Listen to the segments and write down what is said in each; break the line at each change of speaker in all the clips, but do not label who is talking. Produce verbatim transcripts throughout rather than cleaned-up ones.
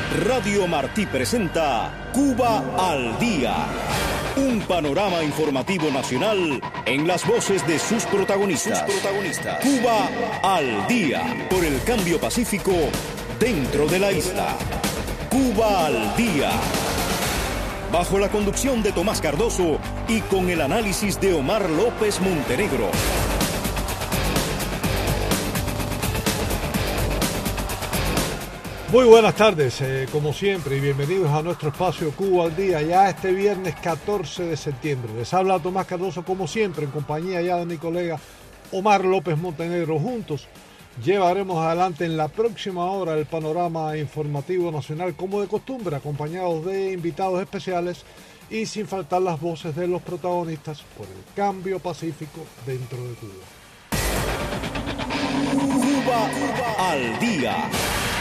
Radio Martí presenta Cuba al Día. Un panorama informativo nacional en las voces de sus protagonistas. Sus protagonistas. Cuba al Día. Por el cambio pacífico dentro de la isla. Cuba al Día. Bajo la conducción de Tomás Cardoso y con el análisis de Omar López Montenegro.
Muy buenas tardes, eh, como siempre, y bienvenidos a nuestro espacio Cuba al Día, ya este viernes catorce de septiembre. Les habla Tomás Cardoso, como siempre, en compañía ya de mi colega Omar López Montenegro. Juntos llevaremos adelante en la próxima hora el panorama informativo nacional, como de costumbre, acompañados de invitados especiales y sin faltar las voces de los protagonistas por el cambio pacífico dentro de Cuba.
Cuba, Cuba al Día.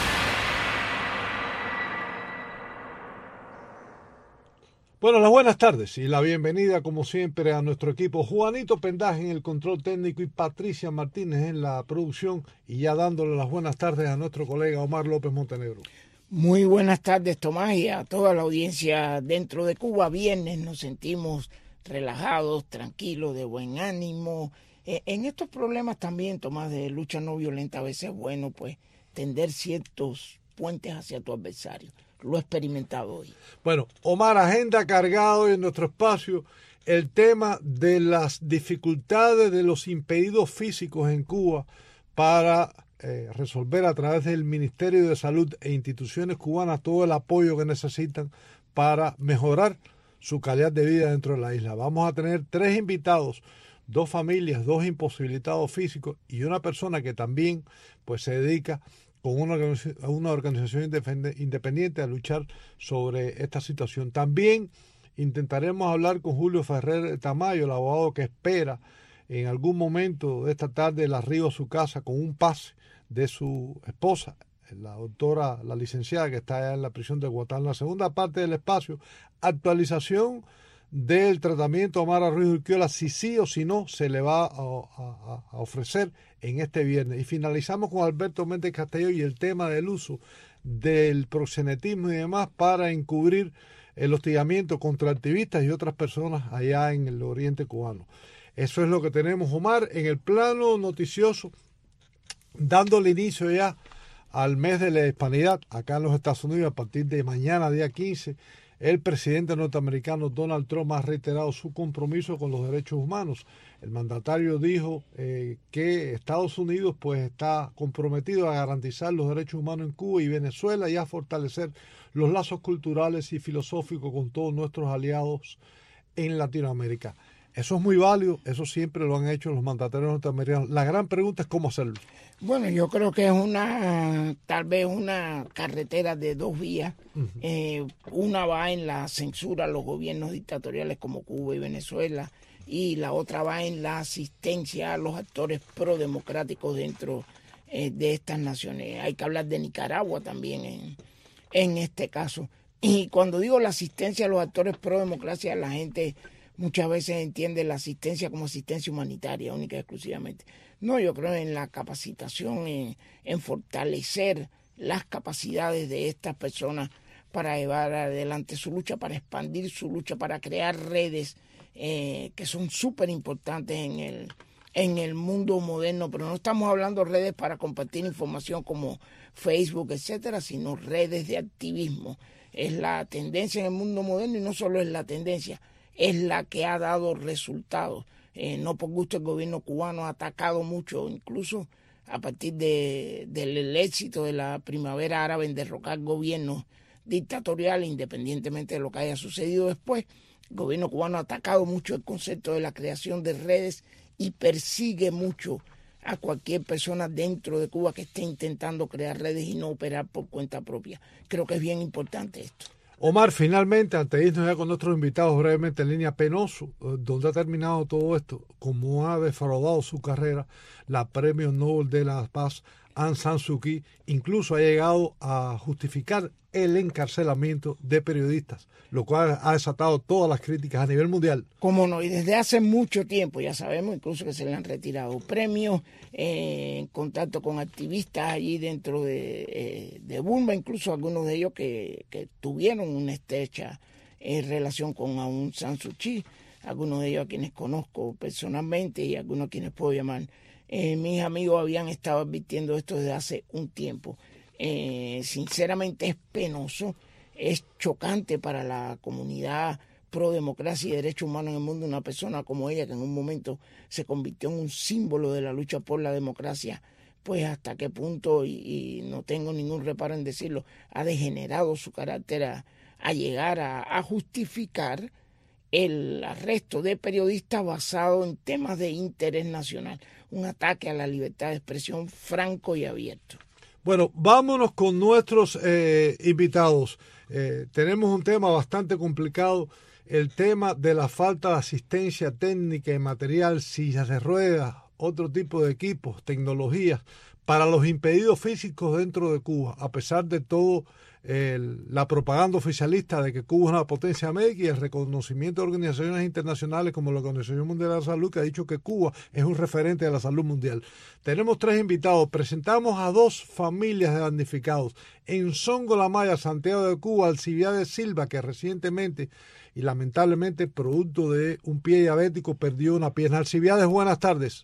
Bueno, las buenas tardes y la bienvenida, como siempre, a nuestro equipo. Juanito Pendaje en el control técnico y Patricia Martínez en la producción, y ya dándole las buenas tardes a nuestro colega Omar López Montenegro.
Muy buenas tardes, Tomás, y a toda la audiencia dentro de Cuba. Viernes nos sentimos relajados, tranquilos, de buen ánimo. Eh, en estos problemas también, Tomás, de lucha no violenta, a veces es bueno pues tender ciertos puentes hacia tu adversario. Lo he experimentado hoy.
Bueno, Omar, agenda cargado en nuestro espacio el tema de las dificultades de los impedidos físicos en Cuba para eh, resolver a través del Ministerio de Salud e instituciones cubanas todo el apoyo que necesitan para mejorar su calidad de vida dentro de la isla. Vamos a tener tres invitados, dos familias, dos imposibilitados físicos y una persona que también pues se dedica con una, una organización independiente a luchar sobre esta situación. También intentaremos hablar con Julio Ferrer Tamayo, el abogado que espera en algún momento de esta tarde el arribo a su casa con un pase de su esposa, la doctora, la licenciada que está allá en la prisión de Guatán. La segunda parte del espacio, actualización del tratamiento a Omar Ruiz Urquiola, si sí o si no se le va a, a, a ofrecer en este viernes. Y finalizamos con Alberto Méndez Castelló y el tema del uso del proxenetismo y demás para encubrir el hostigamiento contra activistas y otras personas allá en el oriente cubano. Eso es lo que tenemos, Omar, en el plano noticioso, dándole inicio ya al mes de la hispanidad acá en los Estados Unidos. A partir de mañana, día quince, el presidente norteamericano Donald Trump ha reiterado su compromiso con los derechos humanos. El mandatario dijo eh, que Estados Unidos pues está comprometido a garantizar los derechos humanos en Cuba y Venezuela y a fortalecer los lazos culturales y filosóficos con todos nuestros aliados en Latinoamérica. Eso es muy válido, eso siempre lo han hecho los mandatarios norteamericanos. La gran pregunta es cómo hacerlo.
Bueno, yo creo que es una, tal vez una carretera de dos vías. Uh-huh. Eh, una va en la censura a los gobiernos dictatoriales como Cuba y Venezuela, y la otra va en la asistencia a los actores prodemocráticos dentro eh, de estas naciones. Hay que hablar de Nicaragua también en, en este caso. Y cuando digo la asistencia a los actores prodemocracia, la gente muchas veces entiende la asistencia como asistencia humanitaria, única y exclusivamente. No, yo creo en la capacitación, en, en fortalecer las capacidades de estas personas para llevar adelante su lucha, para expandir su lucha, para crear redes eh, que son súper importantes en el, en el mundo moderno. Pero no estamos hablando de redes para compartir información como Facebook, etcétera, sino redes de activismo. Es la tendencia en el mundo moderno, y no solo es la tendencia, es la que ha dado resultados. Eh, no por gusto el gobierno cubano ha atacado mucho, incluso a partir de, del éxito de la primavera árabe en derrocar gobiernos dictatoriales, independientemente de lo que haya sucedido después. El gobierno cubano ha atacado mucho el concepto de la creación de redes y persigue mucho a cualquier persona dentro de Cuba que esté intentando crear redes y no operar por cuenta propia. Creo que es bien importante esto.
Omar, finalmente, antes de irnos ya con nuestros invitados brevemente en línea, penoso, donde ha terminado todo esto, como ha defraudado su carrera, la Premio Nobel de la Paz Aung San Suu Kyi, incluso ha llegado a justificar el encarcelamiento de periodistas, lo cual ha desatado todas las críticas a nivel mundial.
Cómo no, y desde hace mucho tiempo, ya sabemos incluso que se le han retirado premios, eh, en contacto con activistas allí dentro de, eh, de Burma, incluso algunos de ellos que, que tuvieron una estrecha eh, relación con Aung San Suu Kyi, algunos de ellos a quienes conozco personalmente y algunos a quienes puedo llamar. Eh, mis amigos habían estado advirtiendo esto desde hace un tiempo. Eh, sinceramente es penoso, es chocante para la comunidad pro democracia y derechos humanos en el mundo una persona como ella, que en un momento se convirtió en un símbolo de la lucha por la democracia, pues hasta qué punto, y, y no tengo ningún reparo en decirlo, ha degenerado su carácter a, a llegar a, a justificar el arresto de periodistas basado en temas de interés nacional, un ataque a la libertad de expresión franco y abierto.
Bueno, vámonos con nuestros eh, invitados. Eh, tenemos un tema bastante complicado, el tema de la falta de asistencia técnica y material, sillas de ruedas, otro tipo de equipos, tecnologías, para los impedidos físicos dentro de Cuba, a pesar de todo el, la propaganda oficialista de que Cuba es una potencia médica y el reconocimiento de organizaciones internacionales como la Organización Mundial de la Salud, que ha dicho que Cuba es un referente de la salud mundial. Tenemos tres invitados. Presentamos a dos familias de damnificados. En Songo La Maya, Santiago de Cuba, Alcibiades Silva, que recientemente y lamentablemente producto de un pie diabético perdió una pierna. Alcibiades, buenas tardes.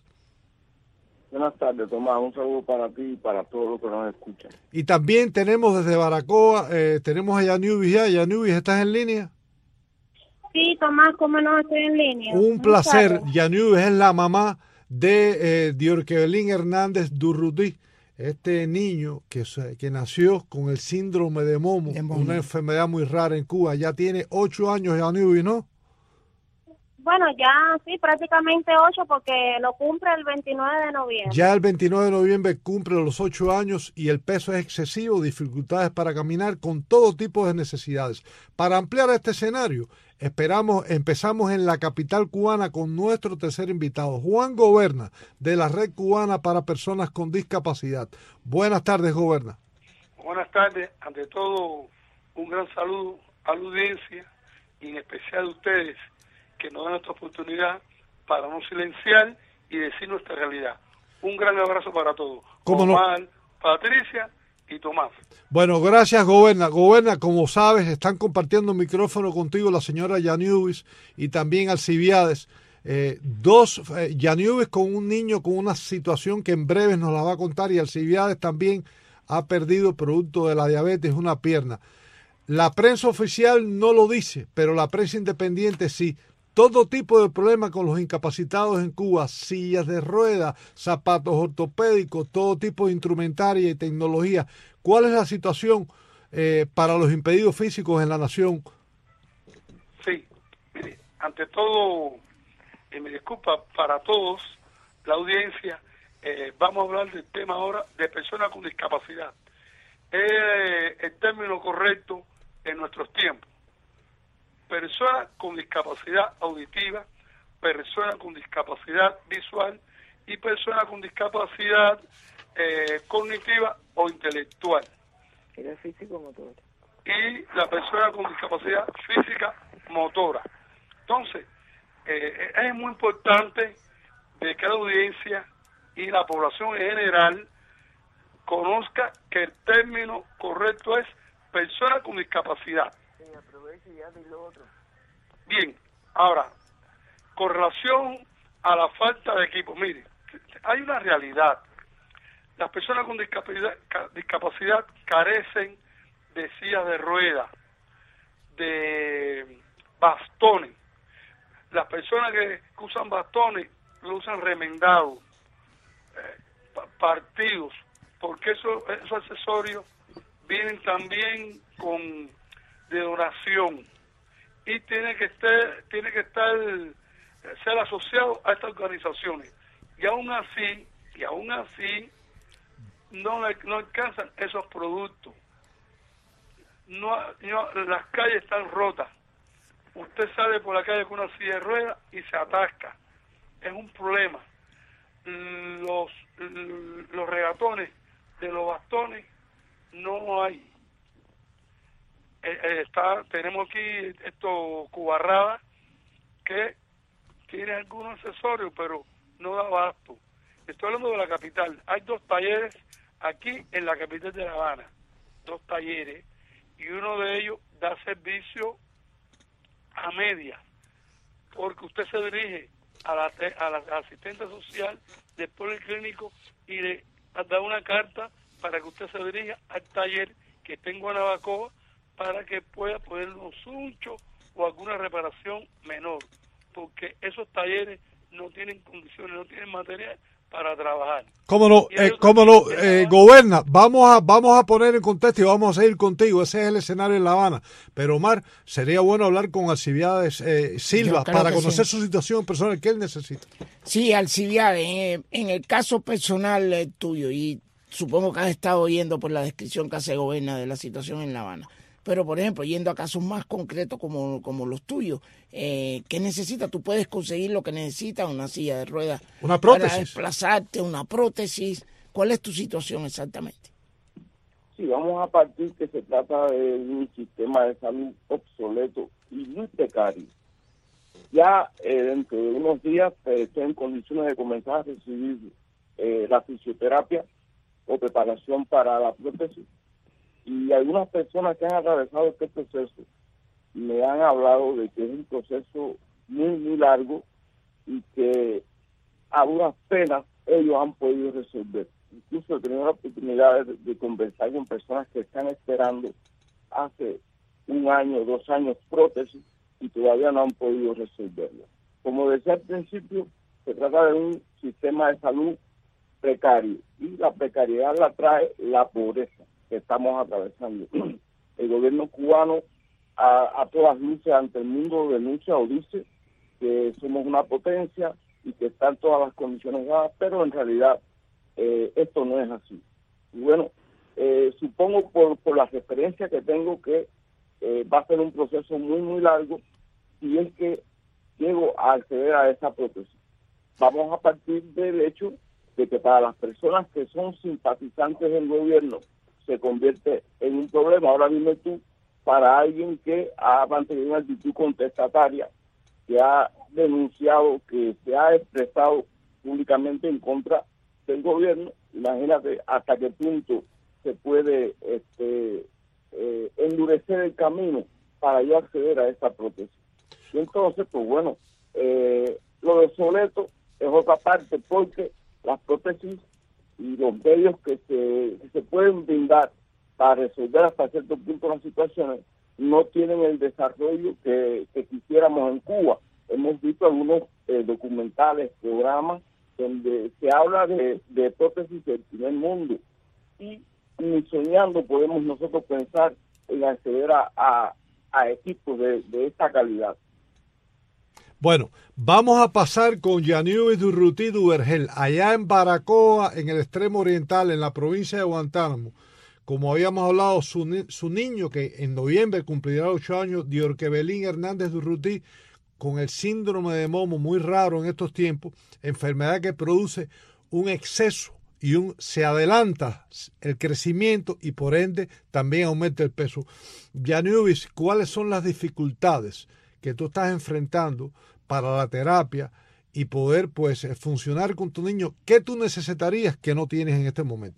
Buenas tardes, Tomás. Un saludo para ti y para todos los que nos escuchan.
Y también tenemos desde Baracoa, eh, tenemos a Yanubis ya. Yanubis, ¿estás en línea?
Sí, Tomás, ¿cómo no? Estoy en línea.
Un placer. Yanubis es la mamá de eh, Diorquebelín Hernández Durruti, este niño que, que nació con el síndrome de Momo, de Momo, una enfermedad muy rara en Cuba. Ya tiene ocho años, Yanubis, ¿no?
Bueno, ya sí, prácticamente ocho, porque lo cumple el veintinueve de noviembre.
Ya el veintinueve de noviembre cumple los ocho años y el peso es excesivo, dificultades para caminar, con todo tipo de necesidades. Para ampliar este escenario, esperamos, empezamos en la capital cubana con nuestro tercer invitado, Juan Goberna, de la Red Cubana para Personas con Discapacidad. Buenas tardes, Goberna.
Buenas tardes. Ante todo, un gran saludo a la audiencia y en especial a ustedes, que nos dan esta oportunidad para no silenciar y decir nuestra realidad. Un gran abrazo para todos.
¿Cómo no?
Omar, Patricia y Tomás.
Bueno, gracias, Goberna. Goberna, como sabes, están compartiendo micrófono contigo la señora Yanubis y también Alcibiades. Eh, dos, eh, Yanubis con un niño con una situación que en breve nos la va a contar, y Alcibiades también ha perdido, producto de la diabetes, una pierna. La prensa oficial no lo dice, pero la prensa independiente sí. Todo tipo de problemas con los incapacitados en Cuba, sillas de ruedas, zapatos ortopédicos, todo tipo de instrumentaria y tecnología. ¿Cuál es la situación eh, para los impedidos físicos en la nación?
Sí, mire, ante todo, y me disculpa para todos, la audiencia, eh, vamos a hablar del tema ahora de personas con discapacidad. Es eh, el término correcto en nuestros tiempos. Personas con discapacidad auditiva, personas con discapacidad visual y personas con discapacidad eh, cognitiva o intelectual.
Era físico motora.
Y la persona con discapacidad física motora. Entonces, eh, es muy importante de que la audiencia y la población en general conozca que el término correcto es persona con discapacidad. Bien, ahora, con relación a la falta de equipo, mire, hay una realidad. Las personas con discapacidad, discapacidad carecen de sillas de ruedas, de bastones. Las personas que usan bastones lo usan remendados, eh, partidos, porque eso, esos accesorios vienen también con de donación y tiene que estar tiene que estar ser asociado a estas organizaciones, y aún así y aún así no no alcanzan esos productos. No, no las calles están rotas. Usted sale por la calle con una silla de ruedas y se atasca. Es un problema. Los los regatones de los bastones no hay. Eh, eh, está, tenemos aquí esto Cubarrada, que tiene algunos accesorios, pero no da abasto. Estoy hablando de la capital. Hay dos talleres aquí en la capital de La Habana, dos talleres, y uno de ellos da servicio a medias, porque usted se dirige a la, a la asistente social del policlínico y le da una carta para que usted se dirija al taller que tengo en Guanabacoa para que pueda poner un suncho o alguna reparación menor, porque esos talleres no tienen condiciones, no tienen material para trabajar.
¿Cómo no? Eh, ¿Cómo no? Eh, Goberna, vamos a vamos a poner en contexto y vamos a seguir contigo. Ese es el escenario en La Habana. Pero, Omar, sería bueno hablar con Alcibiades eh, Silva para conocer sí. su situación personal que él necesita.
Sí, Alcibiades, en, en el caso personal eh, tuyo, y supongo que has estado oyendo por la descripción que hace Goberna de la situación en La Habana. Pero, por ejemplo, yendo a casos más concretos como, como los tuyos, eh, ¿qué necesitas? Tú puedes conseguir lo que necesitas, una silla de ruedas.
Una prótesis.
Para desplazarte, una prótesis. ¿Cuál es tu situación exactamente?
Sí, vamos a partir que se trata de un sistema de salud obsoleto y muy precario. Ya eh, dentro de unos días eh, estoy en condiciones de comenzar a recibir eh, la fisioterapia o preparación para la prótesis. Y algunas personas que han atravesado este proceso me han hablado de que es un proceso muy, muy largo y que a duras penas ellos han podido resolver. Incluso he tenido la oportunidad de, de conversar con personas que están esperando hace un año, dos años prótesis y todavía no han podido resolverlo. Como decía al principio, se trata de un sistema de salud precario y la precariedad la trae la pobreza que estamos atravesando. El gobierno cubano a, a todas luces ante el mundo denuncia o dice que somos una potencia y que están todas las condiciones dadas, pero en realidad eh, esto no es así. Y bueno, eh, supongo por, por la referencia que tengo que eh, va a ser un proceso muy muy largo si es que llego a acceder a esa prótesis. Vamos a partir del hecho de que para las personas que son simpatizantes del gobierno se convierte en un problema. Ahora dime tú, para alguien que ha mantenido una actitud contestataria, que ha denunciado, que se ha expresado públicamente en contra del gobierno, imagínate hasta qué punto se puede este, eh, endurecer el camino para yo acceder a esta prótesis. Y entonces, pues bueno, eh, lo de obsoleto es otra parte, porque las prótesis y los medios que se, que se pueden brindar para resolver hasta cierto punto las situaciones no tienen el desarrollo que, que quisiéramos en Cuba. Hemos visto algunos eh, documentales, programas, donde se habla de, de prótesis del primer mundo y ni soñando podemos nosotros pensar en acceder a, a, a equipos de, de esta calidad.
Bueno, vamos a pasar con Yaniubi Durruti Duvergel, allá en Baracoa, en el extremo oriental, en la provincia de Guantánamo. Como habíamos hablado, su, ni su niño, que en noviembre cumplirá ocho años, Diorquebelín Hernández Durruti, con el síndrome de Momo, muy raro en estos tiempos, enfermedad que produce un exceso y un se adelanta el crecimiento y por ende también aumenta el peso. Yaniubi, ¿cuáles son las dificultades que tú estás enfrentando para la terapia y poder pues funcionar con tu niño? ¿Qué tú necesitarías que no tienes en este momento?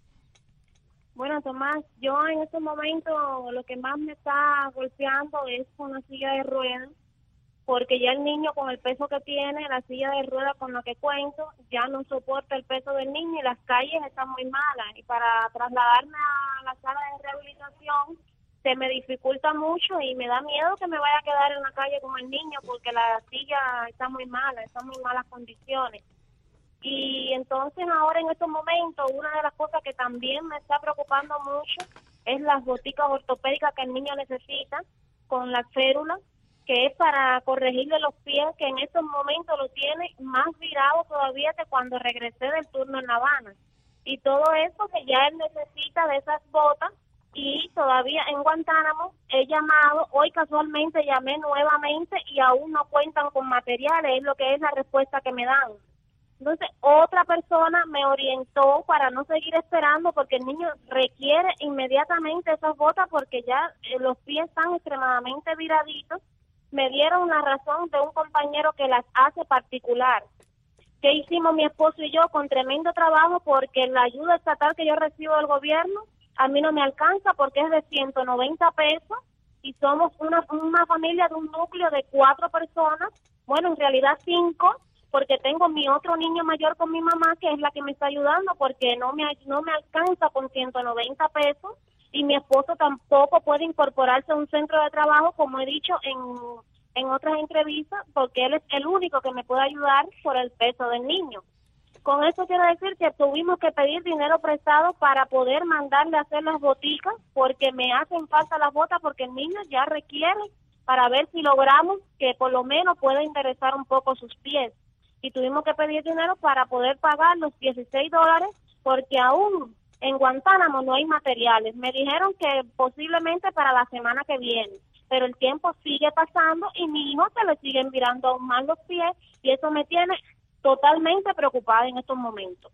Bueno, Tomás, yo en este momento lo que más me está golpeando es con la silla de ruedas, porque ya el niño con el peso que tiene, la silla de ruedas con la que cuento, ya no soporta el peso del niño y las calles están muy malas. Y para trasladarme a la sala de rehabilitación se me dificulta mucho y me da miedo que me vaya a quedar en la calle con el niño porque la silla está muy mala, está en muy malas condiciones. Y entonces ahora en estos momentos una de las cosas que también me está preocupando mucho es las boticas ortopédicas que el niño necesita con la férula, que es para corregirle los pies, que en estos momentos lo tiene más virado todavía que cuando regresé del turno en La Habana. Y todo eso que ya él necesita de esas botas. Y todavía en Guantánamo he llamado, hoy casualmente llamé nuevamente y aún no cuentan con materiales, es lo que es la respuesta que me dan. Entonces, otra persona me orientó para no seguir esperando porque el niño requiere inmediatamente esas botas porque ya eh, los pies están extremadamente viraditos. Me dieron la razón de un compañero que las hace particular. ¿Qué hicimos mi esposo y yo? Con tremendo trabajo porque la ayuda estatal que yo recibo del gobierno a mí no me alcanza porque es de ciento noventa pesos y somos una, una familia de un núcleo de cuatro personas, bueno, en realidad cinco, porque tengo mi otro niño mayor con mi mamá, que es la que me está ayudando, porque no me no me alcanza con ciento noventa pesos, y mi esposo tampoco puede incorporarse a un centro de trabajo, como he dicho en, en otras entrevistas, porque él es el único que me puede ayudar por el peso del niño. Con eso quiero decir que tuvimos que pedir dinero prestado para poder mandarle a hacer las boticas, porque me hacen falta las botas, porque el niño ya requiere para ver si logramos que por lo menos pueda enderezar un poco sus pies. Y tuvimos que pedir dinero para poder pagar los dieciséis dólares, porque aún en Guantánamo no hay materiales. Me dijeron que posiblemente para la semana que viene, pero el tiempo sigue pasando y mi hijo se le siguen virando aún más los pies y eso me tiene totalmente preocupada en estos momentos.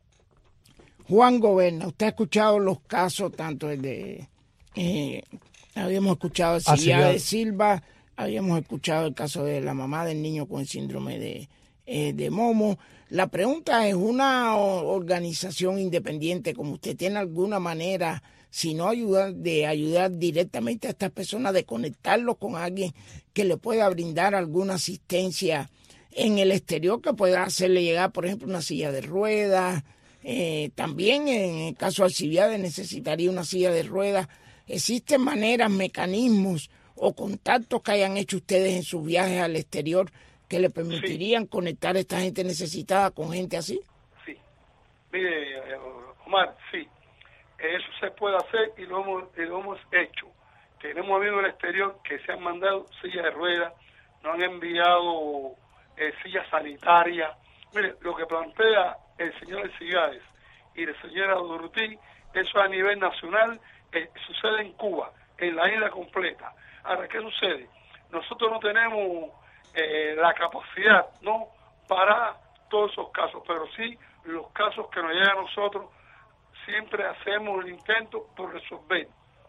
Juan Goberna, usted ha escuchado los casos tanto el de, eh, habíamos escuchado el Silvia de Silva, habíamos escuchado el caso de la mamá del niño con el síndrome de, eh, de Momo. La pregunta es, ¿una organización independiente como usted tiene alguna manera, si no ayudar, de ayudar directamente a estas personas, de conectarlos con alguien que le pueda brindar alguna asistencia en el exterior, que pueda hacerle llegar, por ejemplo, una silla de ruedas? Eh, también en el caso de Alcibiades necesitaría una silla de ruedas. ¿Existen maneras, mecanismos o contactos que hayan hecho ustedes en sus viajes al exterior que le permitirían sí. conectar a esta gente necesitada con gente así?
Sí. Mire, Omar, sí. Eso se puede hacer y lo hemos, y lo hemos hecho. Tenemos amigos del exterior que se han mandado sillas de ruedas, nos han enviado eh, sillas sanitarias. Mire, lo que plantea el señor Alcibiades y la señora Durruti, eso a nivel nacional eh, sucede en Cuba, en la isla completa. Ahora, ¿qué sucede? Nosotros no tenemos eh, la capacidad, ¿no?, para todos esos casos, pero sí los casos que nos llegan a nosotros, siempre hacemos el intento por resolver.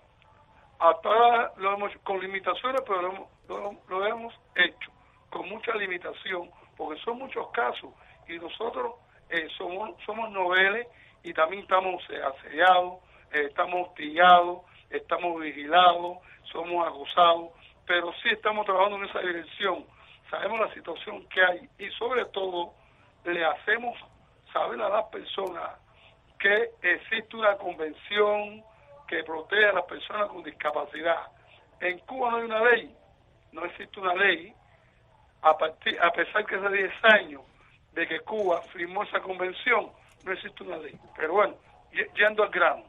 Hasta ahora lo hemos hecho con limitaciones, pero lo hemos, lo, lo hemos hecho con mucha limitación, porque son muchos casos y nosotros eh, somos somos noveles y también estamos eh, asediados, eh, estamos hostigados, estamos vigilados, somos acosados, pero sí estamos trabajando en esa dirección. Sabemos la situación que hay y sobre todo le hacemos saber a las personas que existe una convención que protege a las personas con discapacidad. En Cuba no hay una ley, no existe una ley, a, partir, a pesar que hace diez años de que Cuba firmó esa convención, no existe una ley. Pero bueno, yendo al grano.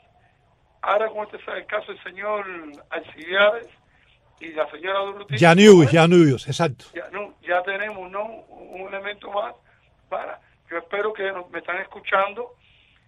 Ahora, como este es el caso del señor Alcibiades y la señora Durruti,
ya Nubes, ya Nubes, exacto.
Ya, no, ya tenemos, ¿no?, un elemento más para, yo espero que nos, me están escuchando,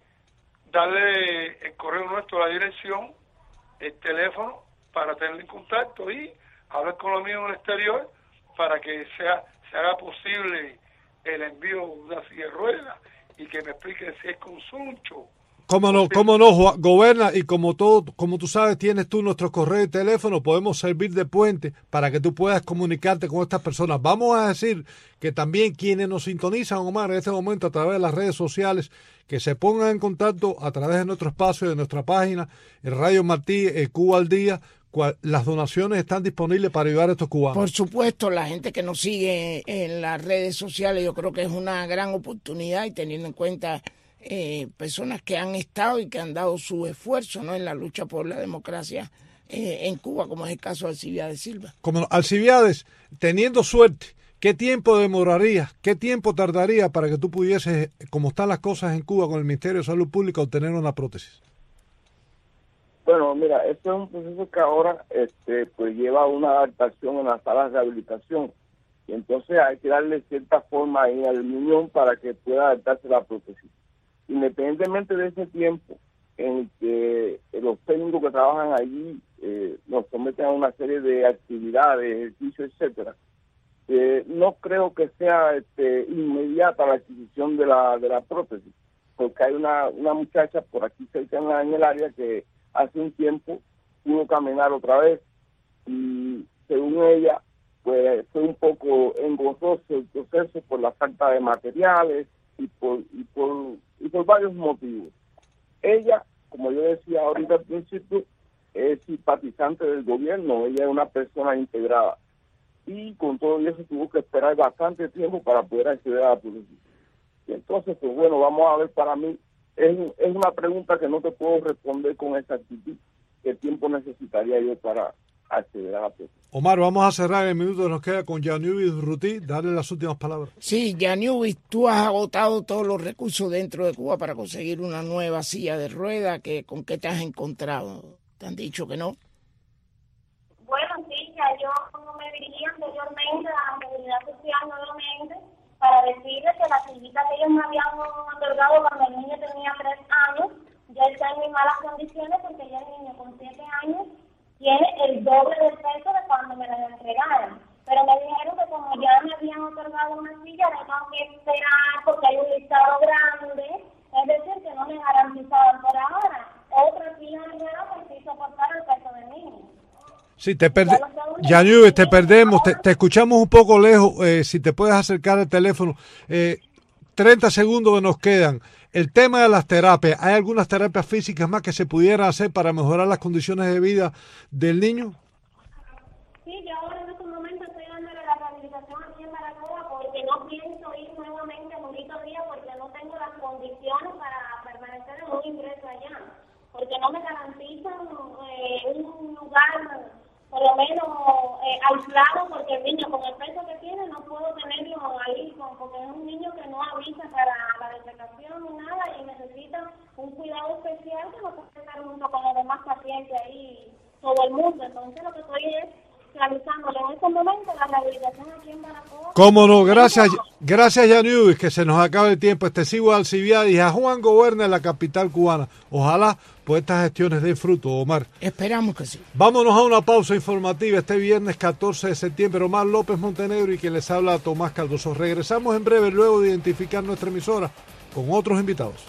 darle el correo nuestro, la dirección, el teléfono, para tener en contacto y hablar con los amigos en el exterior para que sea se haga posible el envío de una silla de ruedas y que me expliquen si es con Suncho.
Cómo no, cómo no, Goberna, y como todo, como tú sabes, tienes tú nuestro correo y teléfono, podemos servir de puente para que tú puedas comunicarte con estas personas. Vamos a decir que también quienes nos sintonizan, Omar, en este momento a través de las redes sociales, que se pongan en contacto a través de nuestro espacio, de nuestra página, el Radio Martí, el Cuba al Día. Las donaciones están disponibles para ayudar a estos cubanos.
Por supuesto, la gente que nos sigue en las redes sociales, yo creo que es una gran oportunidad, y teniendo en cuenta eh, personas que han estado y que han dado su esfuerzo, ¿no?, en la lucha por la democracia eh, en Cuba, como es el caso de Alcibiades Silva.
Como no, Alcibiades, teniendo suerte, ¿qué tiempo demoraría, qué tiempo tardaría para que tú pudieses, como están las cosas en Cuba con el Ministerio de Salud Pública, obtener una prótesis?
Bueno, mira, este es un proceso que ahora este, pues lleva una adaptación en las salas de rehabilitación. Y entonces hay que darle cierta forma ahí al muñón para que pueda adaptarse la prótesis. Independientemente de ese tiempo en que los técnicos que trabajan allí eh, nos someten a una serie de actividades, ejercicios, etcétera, Eh, no creo que sea este, inmediata la adquisición de la de la prótesis, porque hay una, una muchacha por aquí cerca en, la, en el área que hace un tiempo pudo caminar otra vez y según ella pues fue un poco engorroso el proceso por la falta de materiales y por y por y por varios motivos. Ella, como yo decía ahorita al principio, es simpatizante del gobierno, ella es una persona integrada y con todo eso tuvo que esperar bastante tiempo para poder acceder a la policía. Y entonces, pues bueno, vamos a ver, para mí es, es una pregunta que no te puedo responder con exactitud, qué tiempo necesitaría yo para acceder a la policía.
Omar, vamos a cerrar el minuto que nos queda con Yaniubi Durruti, darle las últimas palabras.
Sí, Yaniubi, tú has agotado todos los recursos dentro de Cuba para conseguir una nueva silla de ruedas, que, ¿con qué te has encontrado? ¿Te han dicho que no?
Bueno, sí, ya yo me dirigí anteriormente a la Seguridad Social nuevamente para decirles que la sillita que ellos me habían otorgado cuando el niño tenía tres años ya está en muy malas condiciones, porque ya el niño con siete años tiene el doble del peso de cuando me la entregaron. Pero me dijeron que como ya me habían otorgado una silla, no tengo que esperar porque hay un listado grande, es decir, que no me garantizaban por ahora otra silla de ruedas por si soportar el peso del niño.
Sí, te perdemos. Yaniubi, te perdemos, te, te escuchamos un poco lejos, eh, si te puedes acercar al teléfono. Eh, treinta segundos que nos quedan. El tema de las terapias, ¿hay algunas terapias físicas más que se pudieran hacer para mejorar las condiciones de vida del niño?
Sí, yo ahora en este momento estoy dándole la rehabilitación aquí en Baracoa porque no pienso ir nuevamente a Julito Díaz porque no tengo las condiciones para permanecer en un ingreso allá, porque no me garantizan eh, un lugar por lo menos eh, aislado, porque el niño con el peso que tiene no puedo tenerlo ahí, porque es un niño que no avisa para la defecación ni nada y necesita un cuidado especial que no puede estar junto con los demás pacientes ahí, todo el mundo. Entonces lo que estoy es realizándole en este momento la rehabilitación aquí en Baracoa.
Cómo no, gracias, gracias Yaniubi, que se nos acaba el tiempo. Extensivo a Alcibiades y a Juan Goberna en la capital cubana. Ojalá pues estas gestiones den fruto, Omar.
Esperamos que sí.
Vámonos a una pausa informativa este viernes catorce de septiembre. Omar López Montenegro y quien les habla Tomás Cardoso. Regresamos en breve luego de identificar nuestra emisora con otros invitados.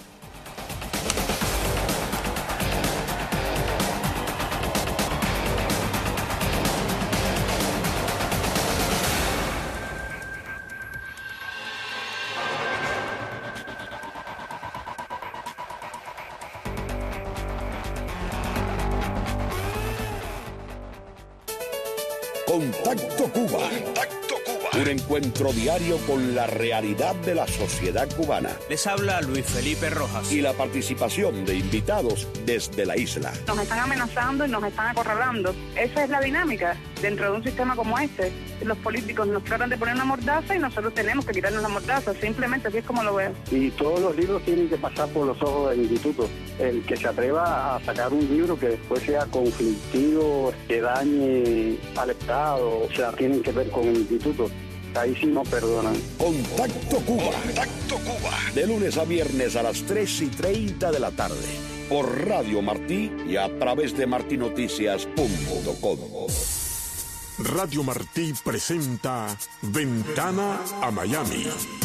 Contacto Cuba. Contacto Cuba. Un encuentro diario con la realidad de la sociedad cubana.
Les habla Luis Felipe Rojas.
Y la participación de invitados desde la isla.
Nos están amenazando y nos están acorralando. Esa es la dinámica dentro de un sistema como este. Los políticos nos tratan de poner una mordaza y nosotros tenemos que quitarnos la mordaza. Simplemente así es como lo veo.
Y todos los libros tienen que pasar por los ojos del instituto. El que se atreva a sacar un libro que después sea conflictivo, que dañe al Estado, o sea, tienen que ver con el instituto. Ahí sí no perdonan.
Contacto Cuba. Contacto Cuba. De lunes a viernes a las tres y treinta de la tarde. Por Radio Martí y a través de martinoticias punto com.
Radio Martí presenta Ventana a Miami.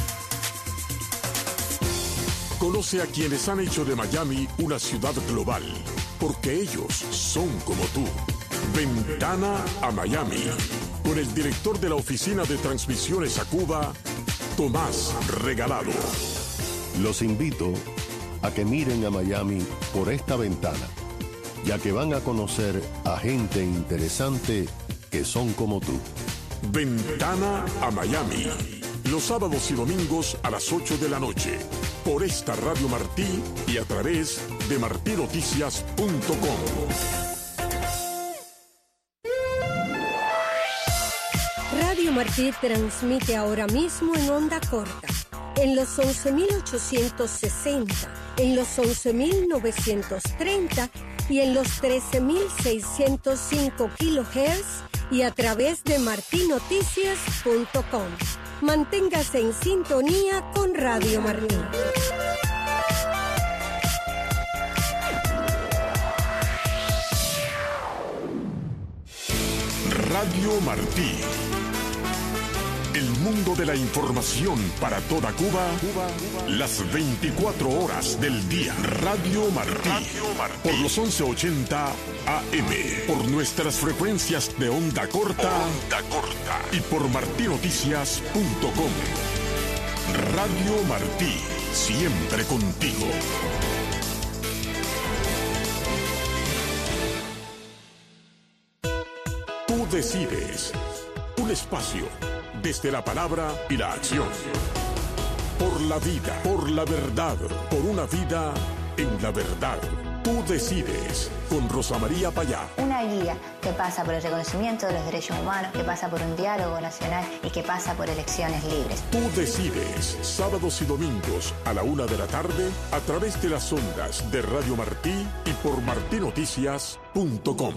Conoce a quienes han hecho de Miami una ciudad global, porque ellos son como tú. Ventana a Miami, con el director de la Oficina de Transmisiones a Cuba, Tomás Regalado.
Los invito a que miren a Miami por esta ventana, ya que van a conocer a gente interesante que son como tú.
Ventana a Miami, los sábados y domingos a las ocho de la noche, por esta Radio Martí y a través de martinoticias punto com.
Radio Martí transmite ahora mismo en onda corta, en los once mil ochocientos sesenta, en los once mil novecientos treinta y en los trece mil seiscientos cinco kilohertz y a través de martinoticias punto com. Manténgase en sintonía con Radio Martí.
Radio Martí, El mundo de la información para toda Cuba, Cuba, Cuba. Las veinticuatro horas del día. Radio Martí. Radio Martí. Por los once ochenta A M. Por nuestras frecuencias de onda corta. Onda corta. Y por martí noticias punto com. Radio Martí. Siempre contigo. Tú decides. Un espacio desde la palabra y la acción. Por la vida, por la verdad, por una vida en la verdad. Tú decides, con Rosa María Payá.
Una guía que pasa por el reconocimiento de los derechos humanos, que pasa por un diálogo nacional y que pasa por elecciones libres.
Tú decides, sábados y domingos a la una de la tarde, a través de las ondas de Radio Martí y por martí noticias punto com.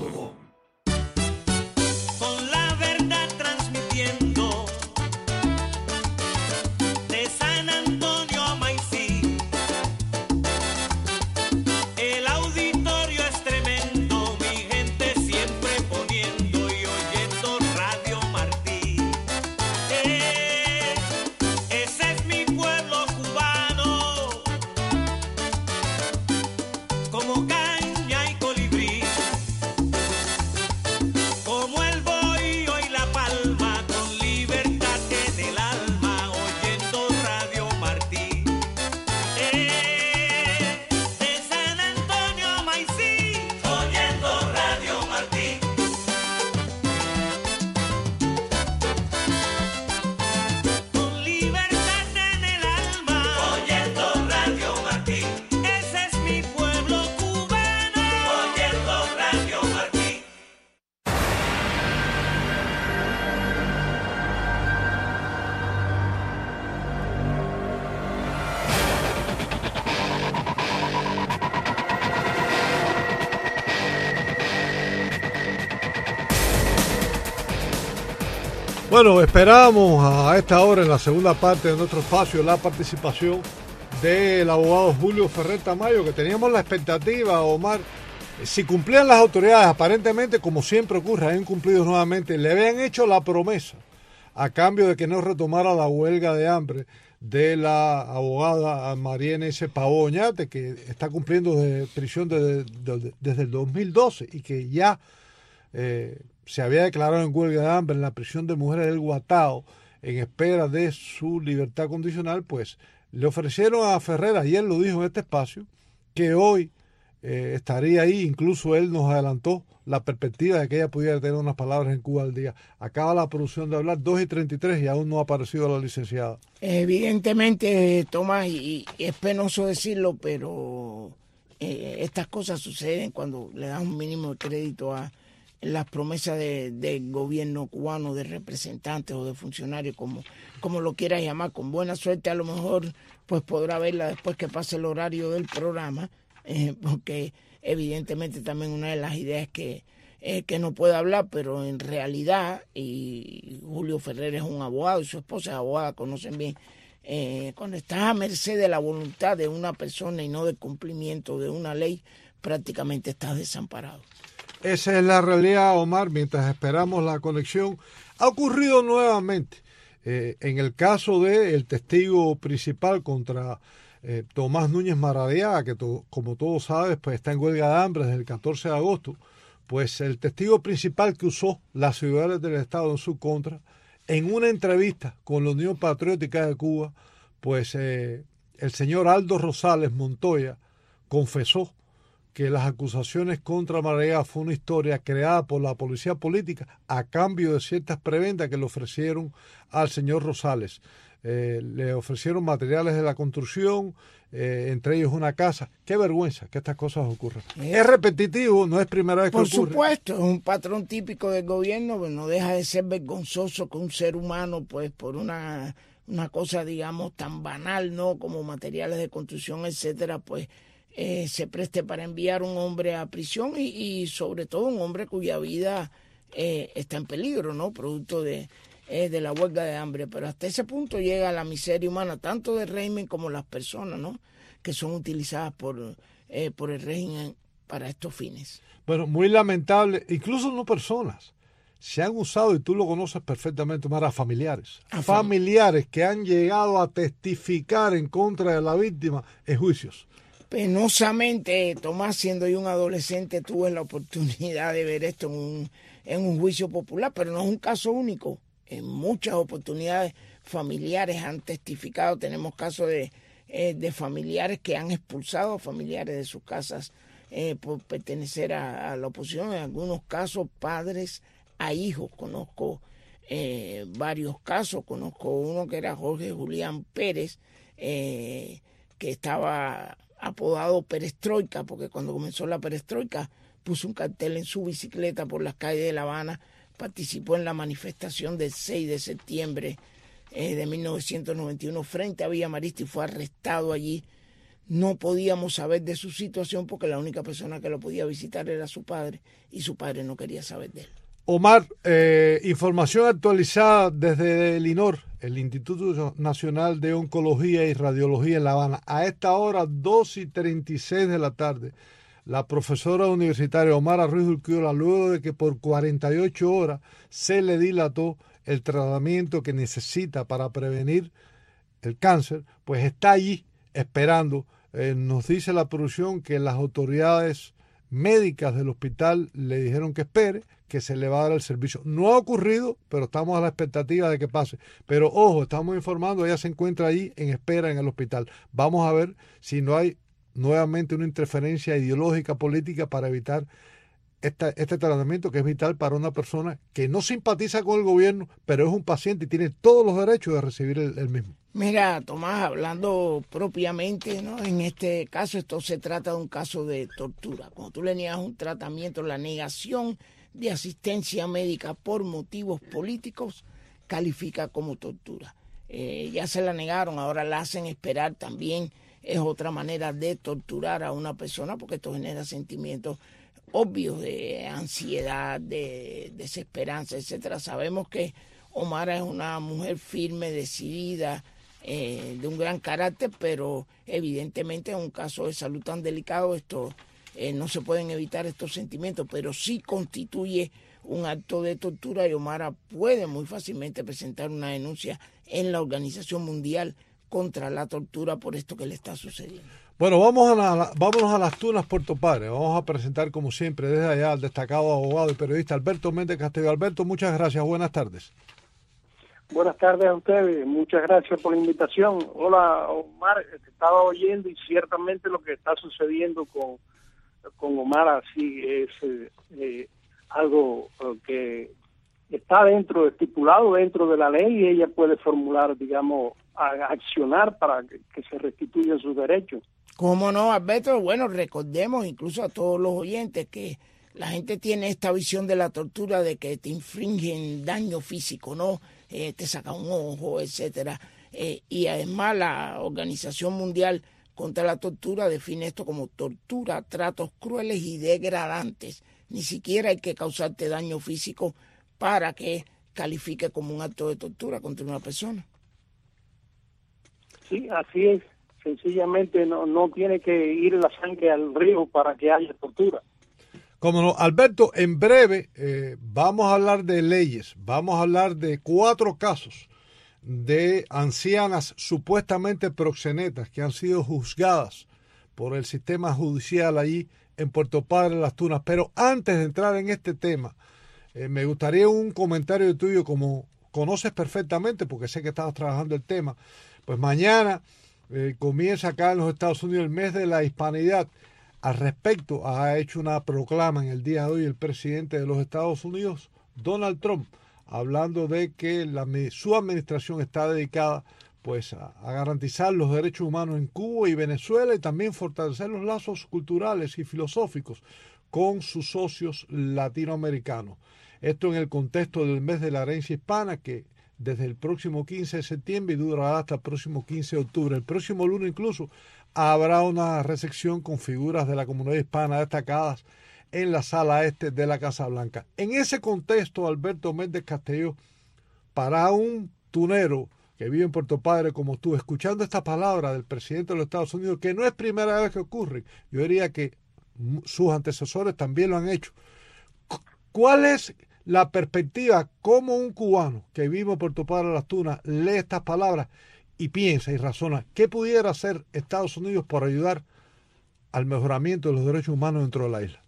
Bueno, esperamos a esta hora, en la segunda parte de nuestro espacio, la participación del abogado Julio Ferrer Tamayo, que teníamos la expectativa, Omar, si cumplían las autoridades, aparentemente, como siempre ocurre, han cumplido nuevamente, le habían hecho la promesa a cambio de que no retomara la huelga de hambre de la abogada María Inés Pavón Oñate, que está cumpliendo de prisión desde, desde, desde el dos mil doce y que ya eh, se había declarado en huelga de hambre en la prisión de mujeres del Guatao en espera de su libertad condicional. Pues le ofrecieron a Ferrer, ayer lo dijo en este espacio, que hoy eh, estaría ahí. Incluso él nos adelantó la perspectiva de que ella pudiera tener unas palabras en Cuba al día. Acaba la producción de hablar, dos y treinta y tres, y aún no ha aparecido la licenciada.
Evidentemente, Tomás, y, y es penoso decirlo, pero eh, estas cosas suceden cuando le das un mínimo de crédito a las promesas de, del gobierno cubano, de representantes o de funcionarios, como, como lo quieras llamar. Con buena suerte, a lo mejor pues podrá verla después que pase el horario del programa, eh, porque evidentemente también una de las ideas es que, eh, que no puede hablar, pero en realidad, y Julio Ferrer es un abogado y su esposa es abogada, conocen bien, eh, cuando estás a merced de la voluntad de una persona y no del cumplimiento de una ley, prácticamente estás desamparado.
Esa es la realidad, Omar, mientras esperamos la conexión. Ha ocurrido nuevamente, eh, en el caso del testigo principal contra eh, Tomás Núñez Maradiaga, que to, como todos sabes, pues está en huelga de hambre desde el catorce de agosto, pues el testigo principal que usó las ciudades del Estado en su contra, en una entrevista con la Unión Patriótica de Cuba, pues eh, el señor Aldo Rosales Montoya confesó que las acusaciones contra Maradiaga fue una historia creada por la policía política a cambio de ciertas prebendas que le ofrecieron al señor Rosales. Eh, le ofrecieron materiales de la construcción, eh, entre ellos una casa. Qué vergüenza que estas cosas ocurran. ¿Eh? Es repetitivo, no es primera vez que
por
ocurre.
Por supuesto, es un patrón típico del gobierno, pero no deja de ser vergonzoso que un ser humano, pues por una, una cosa, digamos, tan banal, ¿no? Como materiales de construcción, etcétera, pues Eh, se preste para enviar un hombre a prisión y, y sobre todo un hombre cuya vida eh, está en peligro, ¿no? Producto de, eh, de la huelga de hambre. Pero hasta ese punto llega la miseria humana, tanto del régimen como las personas, ¿no? Que son utilizadas por, eh, por el régimen para estos fines.
Bueno, muy lamentable, incluso no personas, se han usado, y tú lo conoces perfectamente, Omar, a familiares. A familiares que han llegado a testificar en contra de la víctima en juicios.
Penosamente, Tomás, siendo yo un adolescente, tuve la oportunidad de ver esto en un, en un juicio popular, pero no es un caso único. En muchas oportunidades familiares han testificado. Tenemos casos de, eh, de familiares que han expulsado a familiares de sus casas eh, por pertenecer a, a la oposición. En algunos casos, padres a hijos. Conozco eh, varios casos. Conozco uno que era Jorge Julián Pérez, eh, que estaba apodado Perestroika, porque cuando comenzó la perestroika puso un cartel en su bicicleta por las calles de La Habana, participó en la manifestación del seis de septiembre eh, de mil novecientos noventa y uno frente a Villa Marista y fue arrestado allí. No podíamos saber de su situación porque la única persona que lo podía visitar era su padre y su padre no quería saber de él.
Omar, eh, información actualizada desde el I N O R, el Instituto Nacional de Oncología y Radiología en La Habana. A esta hora, dos y treinta y seis de la tarde, la profesora universitaria Omara Ruiz Urquiola, luego de que por cuarenta y ocho horas se le dilató el tratamiento que necesita para prevenir el cáncer, pues está allí esperando. Eh, nos dice la producción que las autoridades médicas del hospital le dijeron que espere, que se le va a dar el servicio. No ha ocurrido, pero estamos a la expectativa de que pase. Pero ojo, estamos informando, ella se encuentra allí en espera en el hospital. Vamos a ver si no hay nuevamente una interferencia ideológica política para evitar esta, este tratamiento que es vital para una persona que no simpatiza con el gobierno, pero es un paciente y tiene todos los derechos de recibir el, el mismo.
Mira, Tomás, hablando propiamente, ¿no? En este caso, esto se trata de un caso de tortura. Cuando tú le niegas un tratamiento, la negación de asistencia médica por motivos políticos califica como tortura. Eh, ya se la negaron, ahora la hacen esperar también. Es otra manera de torturar a una persona porque esto genera sentimientos obvios de ansiedad, de desesperanza, etcétera. Sabemos que Omara es una mujer firme, decidida, eh, de un gran carácter, pero evidentemente en un caso de salud tan delicado esto eh, no se pueden evitar estos sentimientos, pero sí constituye un acto de tortura y Omara puede muy fácilmente presentar una denuncia en la Organización Mundial contra la tortura por esto que le está sucediendo.
Bueno, vamos a la, vámonos a Las Tunas, Puerto Padre. Vamos a presentar, como siempre, desde allá al destacado abogado y periodista Alberto Méndez Castillo. Alberto, muchas gracias. Buenas tardes.
Buenas tardes a ustedes. Muchas gracias por la invitación. Hola, Omar. Te estaba oyendo y ciertamente lo que está sucediendo con, con Omar así es eh, eh, algo que está dentro, estipulado dentro de la ley y ella puede formular, digamos, a accionar para que, que se restituyan sus derechos.
¿Cómo no, Alberto? Bueno, recordemos incluso a todos los oyentes que la gente tiene esta visión de la tortura de que te infringen daño físico, ¿no? Eh, te saca un ojo, etcétera. Eh, y además la Organización Mundial contra la Tortura define esto como tortura, tratos crueles y degradantes. Ni siquiera hay que causarte daño físico para que califique como un acto de tortura contra una persona.
Sí, así es. Sencillamente no, no tiene que ir la sangre al río para que haya tortura.
Como no, Alberto, en breve eh, vamos a hablar de leyes, vamos a hablar de cuatro casos de ancianas supuestamente proxenetas que han sido juzgadas por el sistema judicial allí en Puerto Padre, Las Tunas. Pero antes de entrar en este tema, eh, me gustaría un comentario tuyo, como conoces perfectamente, porque sé que estabas trabajando el tema. Pues mañana eh, comienza acá en los Estados Unidos el mes de la hispanidad. Al respecto, ha hecho una proclama en el día de hoy el presidente de los Estados Unidos, Donald Trump, hablando de que la, su administración está dedicada pues, a, a garantizar los derechos humanos en Cuba y Venezuela y también fortalecer los lazos culturales y filosóficos con sus socios latinoamericanos. Esto en el contexto del mes de la herencia hispana, que desde el próximo quince de septiembre y durará hasta el próximo quince de octubre. El próximo lunes incluso habrá una recepción con figuras de la comunidad hispana destacadas en la sala este de la Casa Blanca. En ese contexto, Alberto Méndez Castillo, para un tunero que vive en Puerto Padre como tú, escuchando esta palabra del presidente de los Estados Unidos, que no es primera vez que ocurre, yo diría que sus antecesores también lo han hecho. ¿Cuál es la perspectiva, cómo un cubano que vive en Puerto Padre Las Tunas lee estas palabras y piensa y razona qué pudiera hacer Estados Unidos por ayudar al mejoramiento de los derechos humanos dentro de la isla.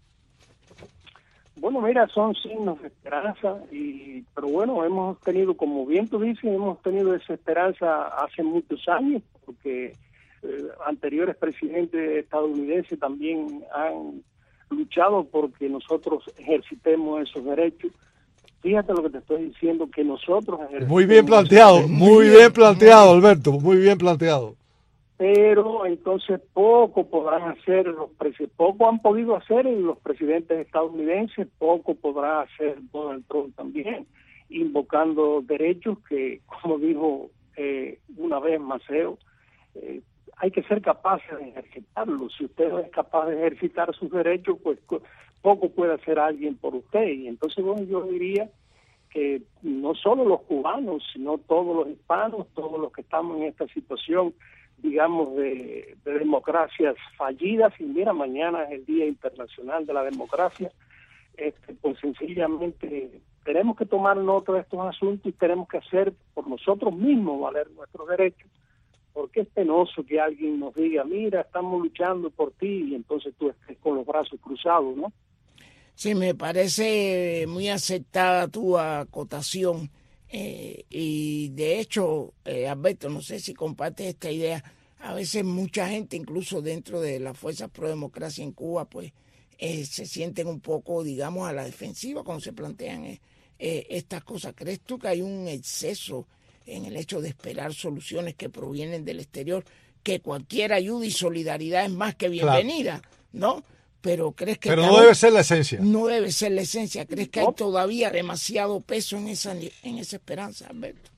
Bueno, mira, son signos de esperanza, y pero bueno, hemos tenido, como bien tú dices, hemos tenido esa esperanza hace muchos años, porque eh, anteriores presidentes estadounidenses también han luchado porque nosotros ejercitemos esos derechos. Fíjate lo que te estoy diciendo, que nosotros ejercitemos.
Muy bien planteado, muy bien planteado, Alberto, muy bien planteado.
Pero entonces poco podrán hacer los presidentes, poco han podido hacer los presidentes estadounidenses, poco podrá hacer Donald Trump también, invocando derechos que, como dijo eh, una vez Maceo, eh, hay que ser capaces de ejercitarlos. Si usted no es capaz de ejercitar sus derechos, pues poco puede hacer alguien por usted. Y entonces, bueno, yo diría que no solo los cubanos, sino todos los hispanos, todos los que estamos en esta situación, digamos, de, de democracias fallidas, y mira, mañana es el Día Internacional de la Democracia, este, pues sencillamente tenemos que tomar nota de estos asuntos y tenemos que hacer por nosotros mismos valer nuestros derechos, porque es penoso que alguien nos diga, mira, estamos luchando por ti, y entonces tú estés con los brazos cruzados, ¿no?
Sí, me parece muy aceptada tu acotación. Eh, y de hecho, eh, Alberto, no sé si compartes esta idea, a veces mucha gente, incluso dentro de las fuerzas pro democracia en Cuba, pues eh, se sienten un poco, digamos, a la defensiva cuando se plantean eh, eh, estas cosas. ¿Crees tú que hay un exceso en el hecho de esperar soluciones que provienen del exterior, que cualquier ayuda y solidaridad es más que bienvenida, claro, ¿no? Pero crees que
pero no debe ser la esencia.
No debe ser la esencia. ¿Crees que hay todavía demasiado peso en esa en esa esperanza, Alberto?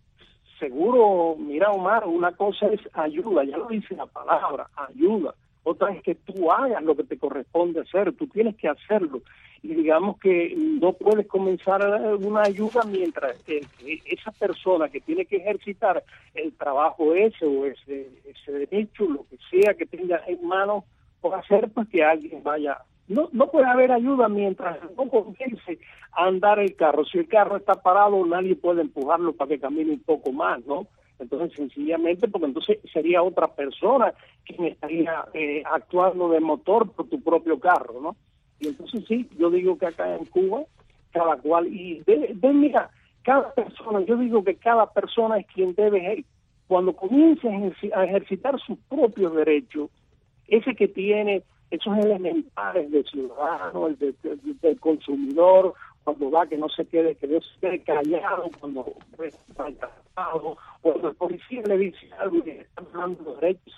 Seguro, mira, Omar, una cosa es ayuda, ya lo dice la palabra, ayuda. Otra es que tú hagas lo que te corresponde hacer, tú tienes que hacerlo. Y digamos que no puedes comenzar una ayuda mientras el, esa persona que tiene que ejercitar el trabajo ese o ese, ese derecho, lo que sea que tenga en mano, por hacer, pues que alguien vaya. No no puede haber ayuda mientras no comience a andar el carro. Si el carro está parado, nadie puede empujarlo para que camine un poco más, ¿no? Entonces, sencillamente, porque entonces sería otra persona quien estaría eh, actuando de motor por tu propio carro, ¿no? Y entonces sí, yo digo que acá en Cuba, cada cual, y de, de mira, cada persona, yo digo que cada persona es quien debe, cuando comience a ejercitar sus propios derechos, ese que tiene esos elementales del ciudadano, el de, de, del consumidor, cuando va que no se quede, que no se quede callado, cuando está encantado, cuando el policía le dice algo y está hablando de derechos,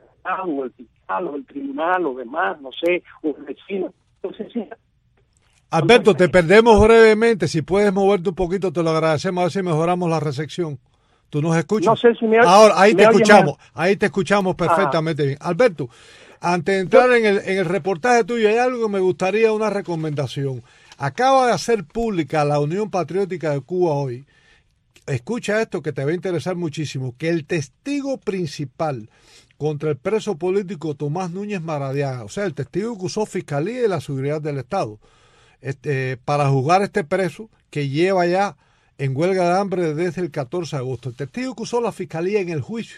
o el fiscal, o el tribunal, o demás, no sé, o el vecino. Entonces, sí.
Alberto, te perdemos brevemente, si puedes moverte un poquito, te lo agradecemos, a ver si mejoramos la recepción. ¿Tú nos escuchas?
No sé si me
Ahora, ahí
me
te escuchamos,
bien.
ahí te escuchamos perfectamente Ajá. bien. Alberto, antes de entrar en el, en el reportaje tuyo, hay algo que me gustaría, una recomendación. Acaba de hacer pública la Unión Patriótica de Cuba hoy, escucha esto que te va a interesar muchísimo, que el testigo principal contra el preso político Tomás Núñez Maradiaga, o sea, el testigo que usó Fiscalía y la Seguridad del Estado, este, para juzgar a este preso que lleva ya en huelga de hambre desde el catorce de agosto. El testigo que usó la Fiscalía en el juicio,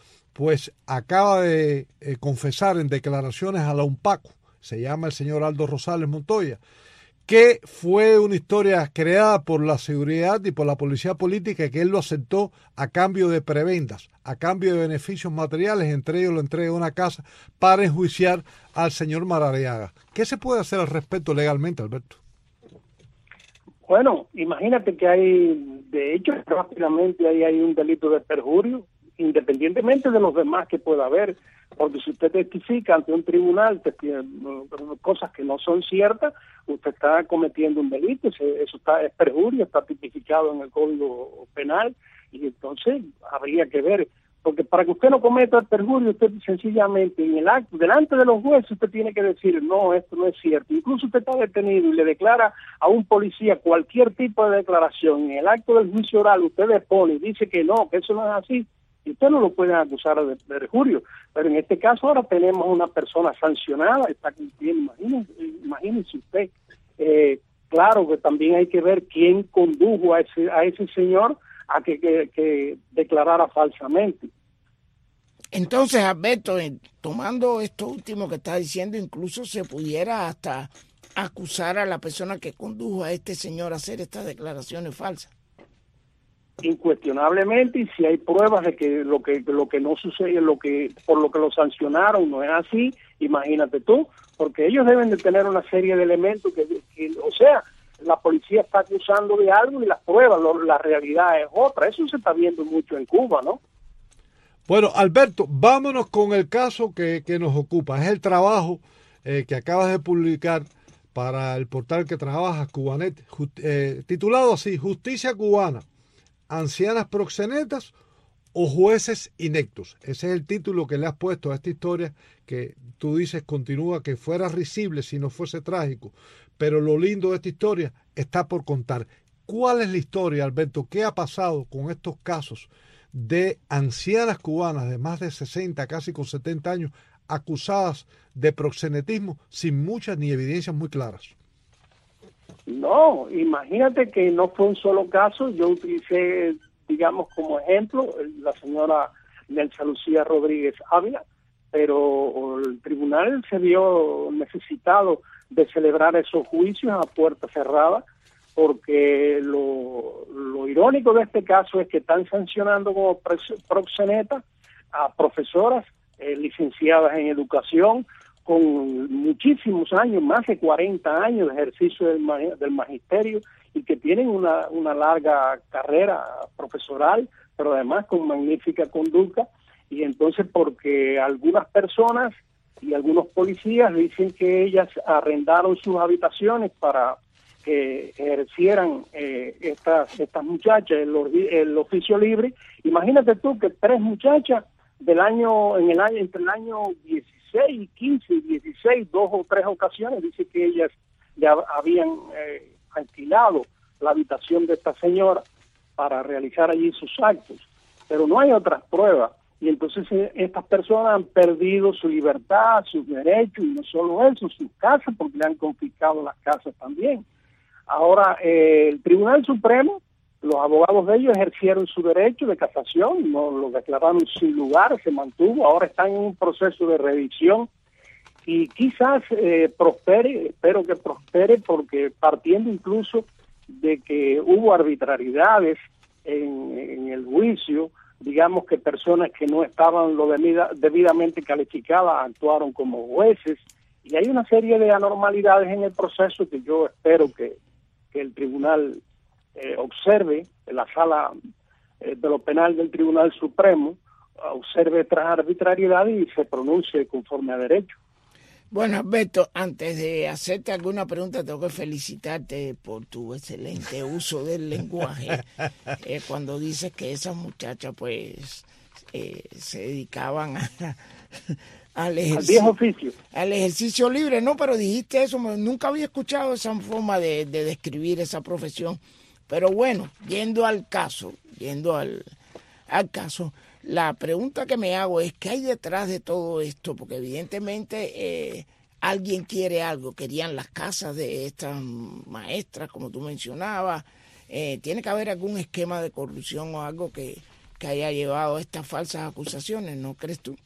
pues acaba de eh, confesar en declaraciones a la UNPACO, se llama el señor Aldo Rosales Montoya, que fue una historia creada por la seguridad y por la policía política, que él lo aceptó a cambio de prebendas, a cambio de beneficios materiales, entre ellos la entrega de una casa para enjuiciar al señor Maradiaga. ¿Qué se puede hacer al respecto legalmente, Alberto?
Bueno, imagínate que hay, de hecho, rápidamente ahí hay un delito de perjurio, independientemente de los demás que pueda haber, porque si usted testifica ante un tribunal te, cosas que no son ciertas, usted está cometiendo un delito, eso está es perjurio, está tipificado en el Código Penal, y entonces habría que ver, porque para que usted no cometa el perjurio, usted sencillamente en el acto, delante de los jueces, usted tiene que decir, no, esto no es cierto. Incluso usted está detenido y le declara a un policía cualquier tipo de declaración, en el acto del juicio oral usted le pone y dice que no, que eso no es así, y usted no lo puede acusar de perjurio. Pero en este caso ahora tenemos una persona sancionada, está cumpliendo, imagínense, imagínense usted, eh, claro que también hay que ver quién condujo a ese, a ese señor a que, que, que declarara falsamente.
Entonces, Alberto, tomando esto último que está diciendo, incluso se pudiera hasta acusar a la persona que condujo a este señor a hacer estas declaraciones falsas.
Incuestionablemente, y si hay pruebas de que lo que lo que no sucede, lo que por lo que lo sancionaron no es así, imagínate tú, porque ellos deben de tener una serie de elementos que, que o sea, la policía está acusando de algo y las pruebas, lo, la realidad es otra. Eso se está viendo mucho en Cuba, ¿no?
Bueno, Alberto, vámonos con el caso que, que nos ocupa. Es el trabajo eh, que acabas de publicar para el portal que trabajas, Cubanet, just, eh, titulado así, Justicia Cubana, ancianas proxenetas o jueces inectos. Ese es el título que le has puesto a esta historia que tú dices continúa, que fuera risible si no fuese trágico, pero lo lindo de esta historia está por contar. ¿Cuál es la historia, Alberto? ¿Qué ha pasado con estos casos de ancianas cubanas de más de sesenta, casi con setenta años, acusadas de proxenetismo sin muchas ni evidencias muy claras?
No, imagínate que no fue un solo caso. Yo utilicé, digamos, como ejemplo la señora Nelsa Lucía Rodríguez Ávila, pero el tribunal se vio necesitado de celebrar esos juicios a puerta cerrada, porque lo, lo irónico de este caso es que están sancionando como proxenetas a profesoras eh, licenciadas en educación con muchísimos años, más de cuarenta años de ejercicio del, del magisterio, y que tienen una, una larga carrera profesoral, pero además con magnífica conducta. Y entonces porque algunas personas y algunos policías dicen que ellas arrendaron sus habitaciones para que ejercieran eh, estas estas muchachas el, el oficio libre. Imagínate tú que tres muchachas del año en el año entre el año dieciséis, quince y dieciséis, dos o tres ocasiones dice que ellas ya habían eh, alquilado la habitación de esta señora para realizar allí sus actos, pero no hay otras pruebas. Y entonces eh, estas personas han perdido su libertad, sus derechos, y no solo eso, sus casas, porque le han confiscado las casas también. Ahora, eh, el Tribunal Supremo, los abogados de ellos ejercieron su derecho de casación, no lo declararon sin lugar, se mantuvo, ahora están en un proceso de revisión y quizás eh, prospere, espero que prospere, porque partiendo incluso de que hubo arbitrariedades en, en el juicio, digamos que personas que no estaban lo debida, debidamente calificadas actuaron como jueces, y hay una serie de anormalidades en el proceso que yo espero que, que el tribunal eh, observe, en la sala eh, de lo penal del Tribunal Supremo, observe tras arbitrariedad y se pronuncie conforme a derecho.
Bueno, Alberto, antes de hacerte alguna pregunta, tengo que felicitarte por tu excelente uso del lenguaje. Eh, cuando dices que esas muchachas, pues, eh, se dedicaban a, al, ejercicio, al viejo
oficio.
Al ejercicio libre, no, pero dijiste eso, nunca había escuchado esa forma de, de describir esa profesión. Pero bueno, yendo al caso, yendo al, al caso... La pregunta que me hago es, ¿qué hay detrás de todo esto? Porque evidentemente eh, alguien quiere algo, querían las casas de estas maestras, como tú mencionabas. Eh, tiene que haber algún esquema de corrupción o algo que, que haya llevado a estas falsas acusaciones, ¿no crees tú?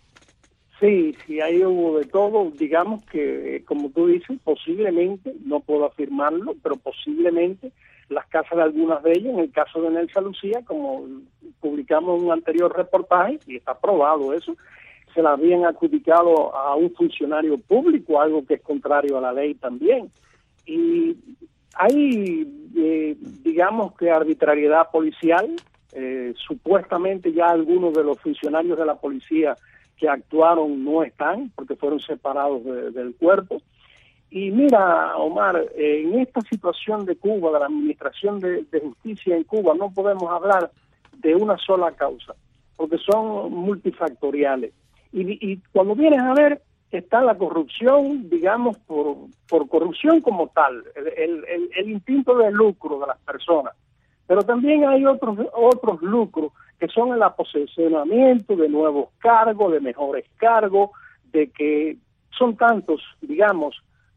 Sí, sí, ahí hubo de todo. Digamos que, como tú dices, posiblemente, no puedo afirmarlo, pero posiblemente las casas de algunas de ellas, en el caso de Nelsa Lucía, como publicamos en un anterior reportaje, y está probado eso, se la habían adjudicado a un funcionario público, algo que es contrario a la ley también. Y hay, eh, digamos que arbitrariedad policial, eh, supuestamente ya algunos de los funcionarios de la policía que actuaron no están, porque fueron separados de, del cuerpo. Y mira, Omar, en esta situación de Cuba, de la administración de, de justicia en Cuba, no podemos hablar de una sola causa, porque son multifactoriales. Y, y cuando vienes a ver, está la corrupción, digamos, por, por corrupción como tal, el, el, el instinto de lucro de las personas. Pero también hay otros, otros lucros, que son el aposesionamiento de nuevos cargos, de mejores cargos, de que son tantos, digamos,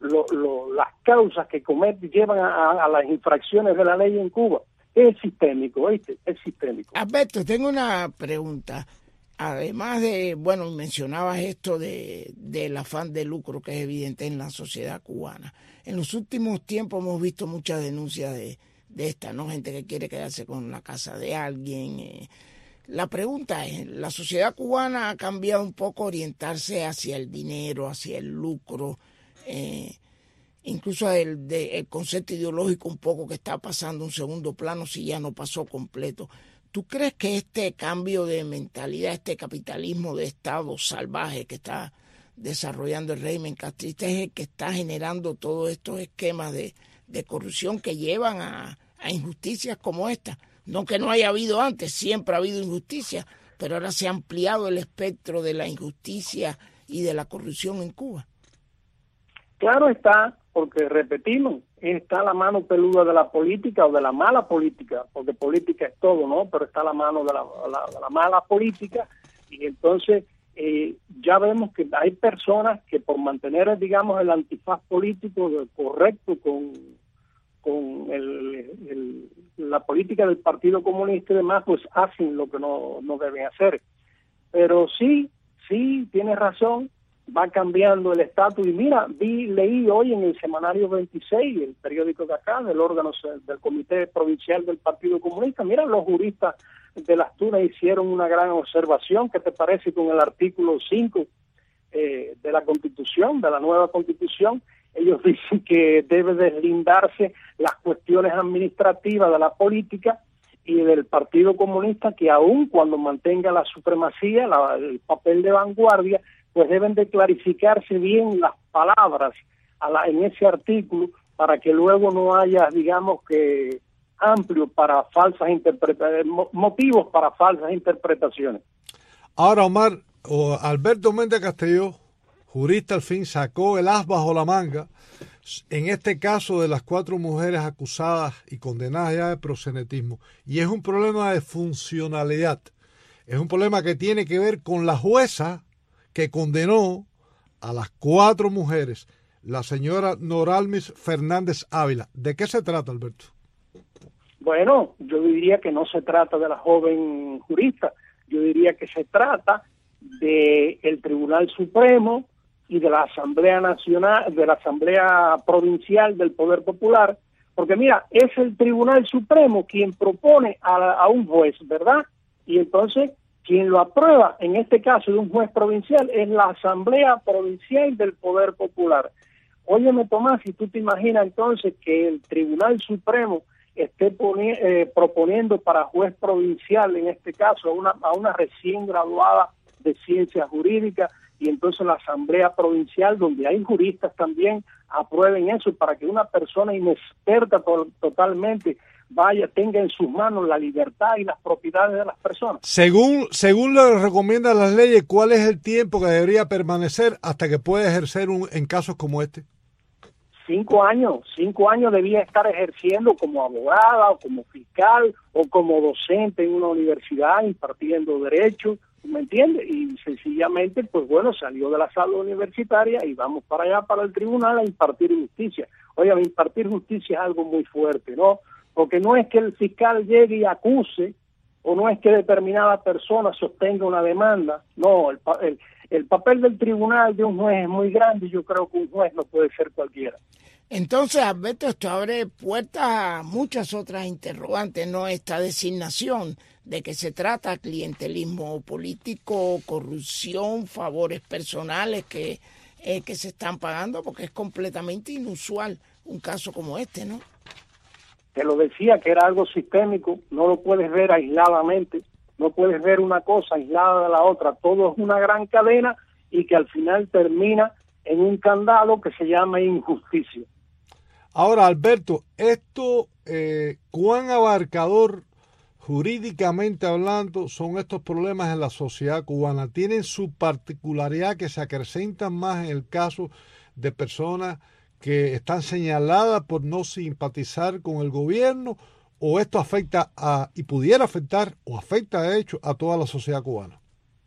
lo, lo, las causas que cometen llevan a, a las infracciones de la ley en Cuba. Es sistémico, ¿viste? Es sistémico.
Alberto, tengo una pregunta. Además de, bueno, mencionabas esto de del afán de lucro que es evidente en la sociedad cubana. En los últimos tiempos hemos visto muchas denuncias de, de esta, ¿no? Gente que quiere quedarse con la casa de alguien. Eh. La pregunta es, ¿la sociedad cubana ha cambiado un poco orientarse hacia el dinero, hacia el lucro? Eh, incluso el, de, el concepto ideológico un poco que está pasando un segundo plano si ya no pasó completo. ¿Tú crees que este cambio de mentalidad, este capitalismo de Estado salvaje que está desarrollando el régimen castrista es el que está generando todos estos esquemas de, de corrupción que llevan a, a injusticias como esta? No que no haya habido antes, siempre ha habido injusticia, pero ahora se ha ampliado el espectro de la injusticia y de la corrupción en Cuba.
Claro está, porque repetimos, está la mano peluda de la política o de la mala política, porque política es todo, ¿no? Pero está la mano de la, la, de la mala política, y entonces eh, ya vemos que hay personas que por mantener, digamos, el antifaz político correcto con, con el, el, la política del Partido Comunista y demás, pues hacen lo que no, no deben hacer. Pero sí, sí, tienes razón, va cambiando el estatus. Y mira, vi, leí hoy en el Semanario veintiséis, el periódico de acá, del órgano del Comité Provincial del Partido Comunista, mira, los juristas de Las Tunas hicieron una gran observación. ¿Qué te parece con el artículo cinco eh, de la Constitución, de la nueva Constitución? Ellos dicen que debe deslindarse las cuestiones administrativas de la política y del Partido Comunista, que aun cuando mantenga la supremacía, la, el papel de vanguardia, pues deben de clarificarse bien las palabras a la, en ese artículo, para que luego no haya, digamos, que amplio para falsas interpretaciones, motivos para falsas interpretaciones.
Ahora, Omar, o Alberto Méndez Castelló, jurista, al fin sacó el as bajo la manga en este caso de las cuatro mujeres acusadas y condenadas ya de proxenetismo. Y es un problema de funcionalidad. Es un problema que tiene que ver con la jueza que condenó a las cuatro mujeres, la señora Noralmis Fernández Ávila. ¿De qué se trata, Alberto?
Bueno, yo diría que no se trata de la joven jurista. Yo diría que se trata de el Tribunal Supremo y de la Asamblea Nacional, de la Asamblea Provincial del Poder Popular, porque mira, es el Tribunal Supremo quien propone a, a un juez, ¿verdad? Y entonces quien lo aprueba, en este caso de un juez provincial, es la Asamblea Provincial del Poder Popular. Óyeme, Tomás, si tú te imaginas entonces que el Tribunal Supremo esté poni- eh, proponiendo para juez provincial, en este caso, a una, a una recién graduada de ciencias jurídicas, y entonces la Asamblea Provincial, donde hay juristas también, aprueben eso para que una persona inexperta to- totalmente vaya, tenga en sus manos la libertad y las propiedades de las personas.
Según según lo recomiendan las leyes, ¿cuál es el tiempo que debería permanecer hasta que pueda ejercer un, en casos como este?
Cinco años, cinco años debía estar ejerciendo como abogada o como fiscal o como docente en una universidad impartiendo derecho, ¿me entiendes? Y sencillamente, pues bueno, salió de la sala universitaria y vamos para allá, para el tribunal, a impartir justicia. Oye, impartir justicia es algo muy fuerte, ¿no? Porque no es que el fiscal llegue y acuse, o no es que determinada persona sostenga una demanda. No, el, el, el papel del tribunal de un juez es muy grande y yo creo que un juez no puede ser cualquiera.
Entonces, Alberto, esto abre puertas a muchas otras interrogantes, ¿no? Esta designación de que se trata clientelismo político, corrupción, favores personales que, eh, que se están pagando, porque es completamente inusual un caso como este, ¿no?
Te lo decía que era algo sistémico, no lo puedes ver aisladamente, no puedes ver una cosa aislada de la otra, todo es una gran cadena y que al final termina en un candado que se llama injusticia.
Ahora, Alberto, esto, eh, ¿cuán abarcador jurídicamente hablando son estos problemas en la sociedad cubana? ¿Tienen su particularidad que se acrecentan más en el caso de personas que están señaladas por no simpatizar con el gobierno, o esto afecta a, y pudiera afectar, o afecta de hecho a toda la sociedad cubana?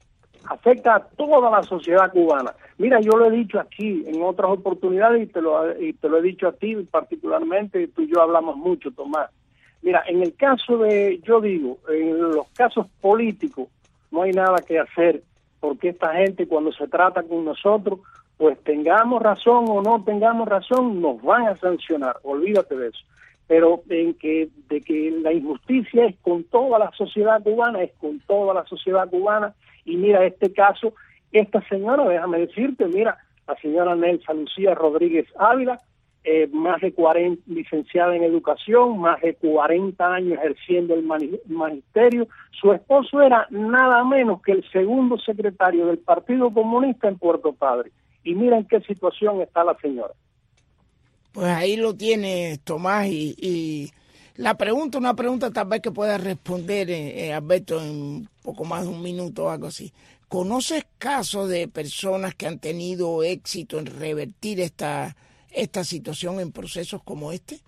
afecta a toda la sociedad cubana. Mira, yo lo he dicho aquí en otras oportunidades y te lo, y te lo he dicho a ti particularmente, tú y yo hablamos mucho, Tomás. Mira, en el caso de, yo digo, en los casos políticos no hay nada que hacer, porque esta gente cuando se trata con nosotros, pues tengamos razón o no tengamos razón, nos van a sancionar, olvídate de eso. Pero en que de que la injusticia es con toda la sociedad cubana, es con toda la sociedad cubana, y mira este caso, esta señora, déjame decirte, mira, la señora Nelsa Lucía Rodríguez Ávila, eh, más de cuarenta, licenciada en educación, más de cuarenta años ejerciendo el magisterio, su esposo era nada menos que el segundo secretario del Partido Comunista en Puerto Padre, y mira en qué situación está la señora.
Pues ahí lo tiene Tomás, y, y la pregunta, una pregunta tal vez que pueda responder eh, Alberto en un poco más de un minuto o algo así. ¿Conoces casos de personas que han tenido éxito en revertir esta, esta situación en procesos como este?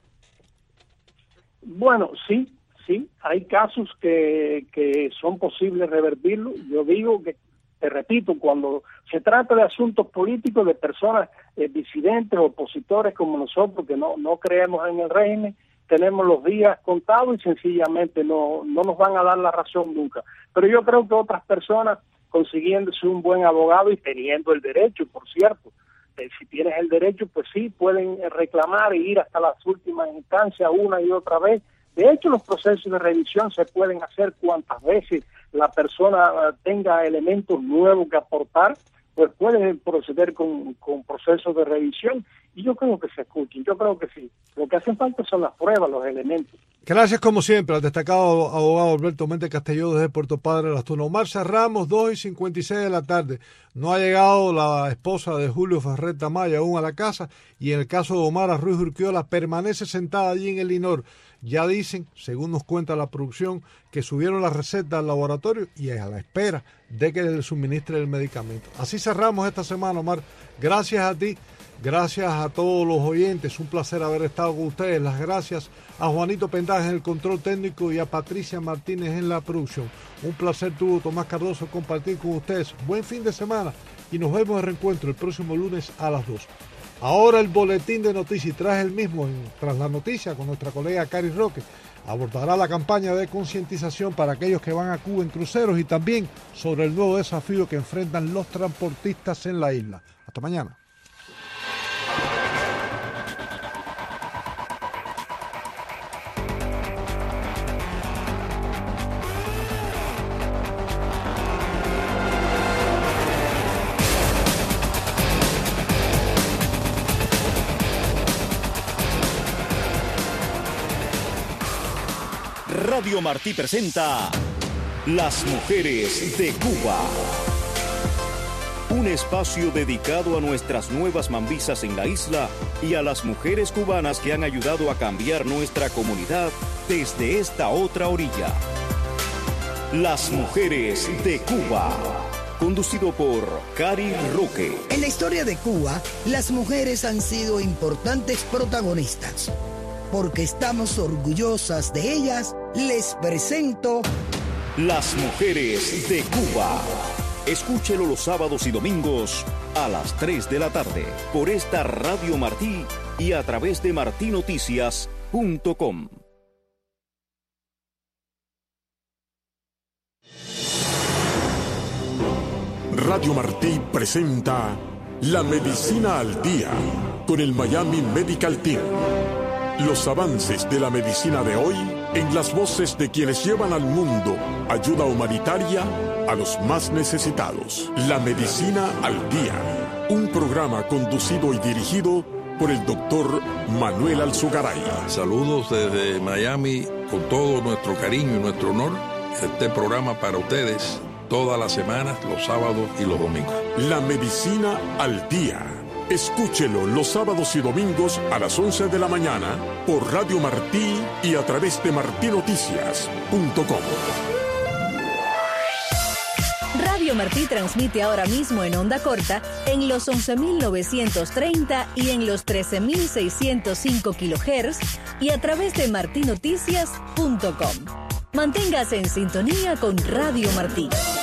Bueno, sí, sí, hay casos que, que son posibles revertirlo. Yo digo que, te repito, cuando se trata de asuntos políticos de personas eh, disidentes, opositores como nosotros, que no, no creemos en el régimen, tenemos los días contados y sencillamente no, no nos van a dar la razón nunca. Pero yo creo que otras personas, consiguiéndose un buen abogado y teniendo el derecho, por cierto, eh, si tienes el derecho, pues sí, pueden reclamar e ir hasta las últimas instancias una y otra vez. De hecho, los procesos de revisión se pueden hacer cuantas veces la persona tenga elementos nuevos que aportar, pues puede proceder con, con procesos de revisión, y yo creo que se escuchen, yo creo que sí. Lo que hacen falta son las pruebas, los elementos.
Gracias como siempre al destacado abogado Alberto Méndez Castelló desde Puerto Padre, Las Tunas. Omar Cerramos, dos y cincuenta y seis de la tarde. No ha llegado la esposa de Julio Ferrer Tamaya aún a la casa, y en el caso de Omar Ruiz Urquiola permanece sentada allí en el Linor. Ya dicen, según nos cuenta la producción, que subieron la receta al laboratorio y a la espera de que le suministre el medicamento. Así cerramos esta semana, Omar. Gracias a ti, gracias a todos los oyentes. Un placer haber estado con ustedes. Las gracias a Juanito Pendaje en el control técnico y a Patricia Martínez en la producción. Un placer tuvo Tomás Cardoso compartir con ustedes. Buen fin de semana y nos vemos de reencuentro el próximo lunes a las dos. Ahora el boletín de noticias, y tras el mismo, en, tras la noticia, con nuestra colega Cari Roque, abordará la campaña de concientización para aquellos que van a Cuba en cruceros y también sobre el nuevo desafío que enfrentan los transportistas en la isla. Hasta mañana.
Radio Martí presenta Las Mujeres de Cuba. Un espacio dedicado a nuestras nuevas mambisas en la isla y a las mujeres cubanas que han ayudado a cambiar nuestra comunidad desde esta otra orilla. Las Mujeres de Cuba. Conducido por Cari Roque.
En la historia de Cuba, las mujeres han sido importantes protagonistas. Porque estamos orgullosas de ellas, les presento
Las Mujeres de Cuba. Escúchelo los sábados y domingos a las tres de la tarde por esta Radio Martí y a través de martí noticias punto com.
Radio Martí presenta La Medicina al Día con el Miami Medical Team. Los avances de la medicina de hoy en las voces de quienes llevan al mundo ayuda humanitaria a los más necesitados. La Medicina al Día, un programa conducido y dirigido por el doctor Manuel Alzugaray.
Saludos desde Miami con todo nuestro cariño y nuestro honor. Este programa para ustedes todas las semanas, los sábados y los domingos.
La Medicina al Día. Escúchelo los sábados y domingos a las once de la mañana por Radio Martí y a través de martí noticias punto com.
Radio Martí transmite ahora mismo en onda corta en los once mil novecientos treinta y en los trece mil seiscientos cinco kilohertz y a través de martí noticias punto com. Manténgase en sintonía con Radio Martí.